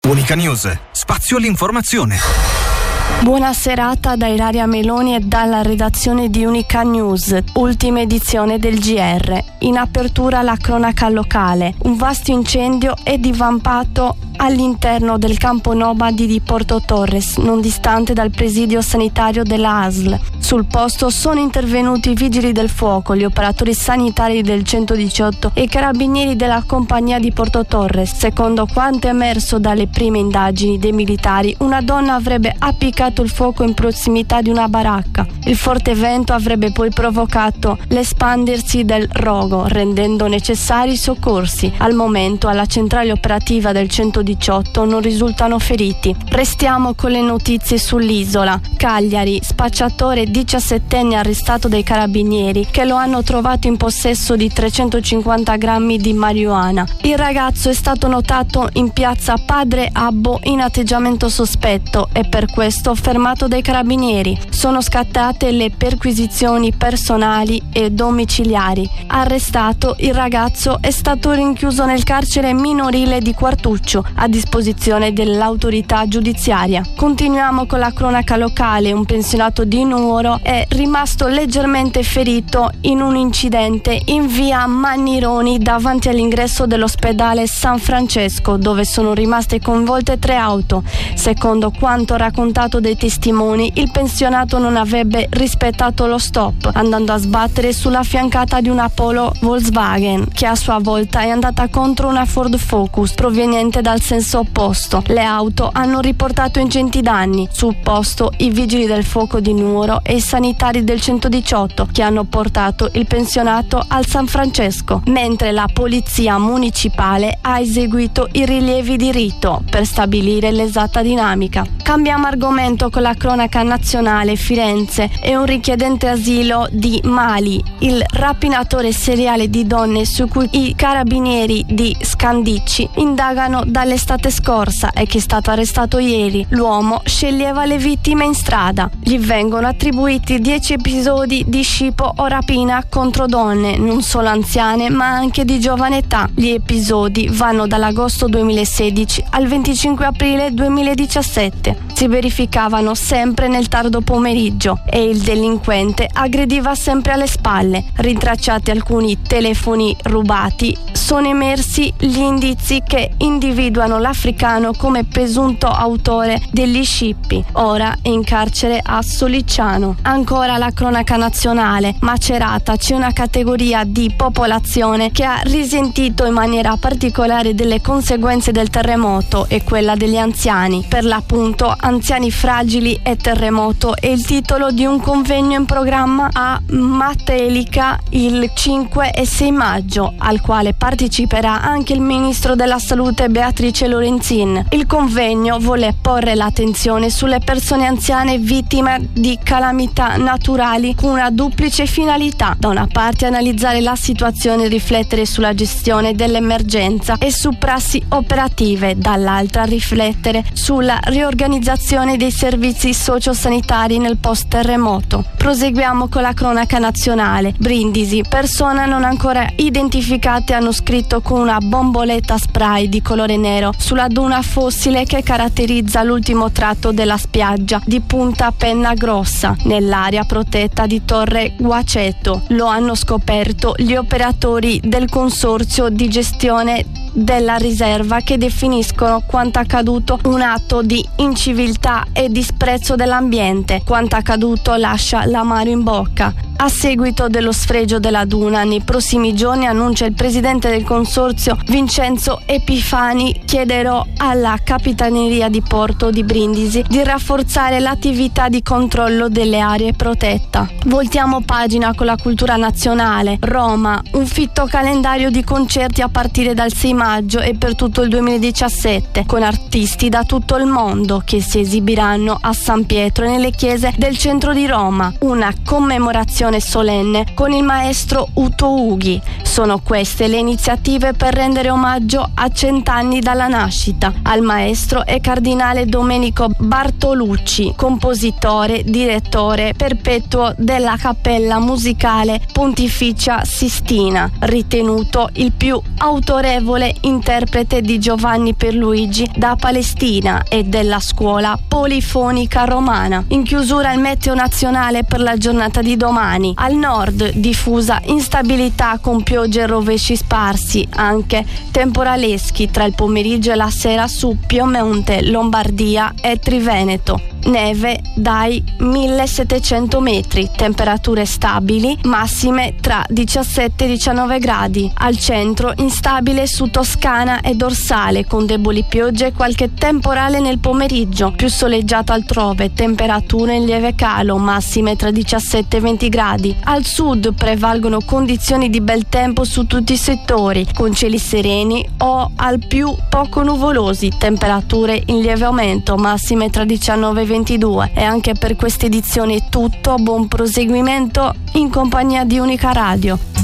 Unica News, spazio all'informazione. Buona serata da Ilaria Meloni e dalla redazione di Unica News, ultima edizione del GR. In apertura la cronaca locale. Un vasto incendio è divampato all'interno del campo nomadi di Porto Torres, non distante dal presidio sanitario della ASL. Sul posto sono intervenuti i vigili del fuoco, gli operatori sanitari del 118 e i carabinieri della compagnia di Porto Torres. Secondo quanto emerso dalle prime indagini dei militari, una donna avrebbe appiccato il fuoco in prossimità di una baracca. Il forte vento avrebbe poi provocato l'espandersi del rogo, rendendo necessari i soccorsi. Al momento alla centrale operativa del 118 non risultano feriti. Restiamo con le notizie sull'isola. Cagliari, spacciatore 17enne arrestato dai carabinieri che lo hanno trovato in possesso di 350 grammi di marijuana. Il ragazzo è stato notato in piazza Padre Abbo in atteggiamento sospetto e per questo fermato dai carabinieri. Sono scattate le perquisizioni personali e domiciliari. Arrestato, il ragazzo è stato rinchiuso nel carcere minorile di Quartuccio a disposizione dell'autorità giudiziaria. Continuiamo con la cronaca locale. Un pensionato di Nuoro è rimasto leggermente ferito in un incidente in via Mannironi davanti all'ingresso dell'ospedale San Francesco, dove sono rimaste coinvolte 3 auto. Secondo quanto raccontato dai testimoni, il pensionato non avrebbe rispettato lo stop, andando a sbattere sulla fiancata di una Polo Volkswagen, che a sua volta è andata contro una Ford Focus proveniente dal senso opposto. Le auto hanno riportato ingenti danni. Sul posto i vigili del fuoco di Nuoro e i sanitari del 118 che hanno portato il pensionato al San Francesco, mentre la polizia municipale ha eseguito i rilievi di rito per stabilire l'esatta dinamica. Cambiamo argomento con la cronaca nazionale. Firenze è un richiedente asilo di Mali, il rapinatore seriale di donne su cui i carabinieri di Scandicci indagano dall'estate scorsa e che è stato arrestato ieri. L'uomo sceglieva le vittime in strada. Gli vengono attribuiti 10 episodi di scippo o rapina contro donne, non solo anziane ma anche di giovane età. Gli episodi vanno dall'agosto 2016 al 25 aprile 2017. Si verificavano sempre nel tardo pomeriggio e il delinquente aggrediva sempre alle spalle. Rintracciati alcuni telefoni rubati, sono emersi gli indizi che individuano l'africano come presunto autore degli scippi. Ora è in carcere a Sollicciano. Ancora la cronaca nazionale. Macerata, c'è una categoria di popolazione che ha risentito in maniera particolare delle conseguenze del terremoto, e quella degli anziani. Per l'appunto, anziani fragili e terremoto è il titolo di un convegno in programma a Matelica il 5 e 6 maggio, al quale parteciperà anche il ministro della salute Beatrice Lorenzin. Il convegno vuole porre l'attenzione sulle persone anziane vittime di calamità naturali con una duplice finalità: da una parte analizzare la situazione e riflettere sulla gestione dell'emergenza e su prassi operative, dall'altra riflettere sulla riorganizzazione dei servizi sociosanitari nel post terremoto. Proseguiamo con la cronaca nazionale. Brindisi, persone non ancora identificate hanno scritto con una bomboletta spray di colore nero sulla duna fossile che caratterizza l'ultimo tratto della spiaggia di Punta Penna Grossa, nell'area protetta di Torre Guaceto. Lo hanno scoperto gli operatori del consorzio di gestione della riserva, che definiscono quanto accaduto un atto di inciviltà e disprezzo dell'ambiente. Quanto accaduto lascia l'amaro in bocca. A seguito dello sfregio della duna, nei prossimi giorni, annuncia il presidente del consorzio Vincenzo Epifani, chiederò alla Capitaneria di Porto di Brindisi di rafforzare l'attività di controllo delle aree protette. Voltiamo pagina con la cultura nazionale. Roma, un fitto calendario di concerti a partire dal 6 maggio e per tutto il 2017, con artisti da tutto il mondo che si esibiranno a San Pietro e nelle chiese del centro di Roma. Una commemorazione solenne con il maestro Uto Ughi. Sono queste le iniziative per rendere omaggio a 100 anni dalla nascita al maestro e cardinale Domenico Bartolucci, compositore, direttore perpetuo della Cappella Musicale Pontificia Sistina, ritenuto il più autorevole interprete di Giovanni Pierluigi da Palestina e della scuola polifonica romana. In chiusura il meteo nazionale per la giornata di domani. Al nord diffusa instabilità con piogge e rovesci sparsi, anche temporaleschi tra il pomeriggio e la sera su Piemonte, Lombardia e Triveneto. Neve dai 1700 metri, temperature stabili, massime tra 17 e 19 gradi. Al centro instabile su Toscana e dorsale, con deboli piogge e qualche temporale nel pomeriggio, più soleggiato altrove, temperature in lieve calo, massime tra 17 e 20 gradi. Al sud prevalgono condizioni di bel tempo su tutti i settori, con cieli sereni o al più poco nuvolosi, temperature in lieve aumento, massime tra 19 e 22. E anche per questa edizione è tutto, buon proseguimento in compagnia di Unica Radio.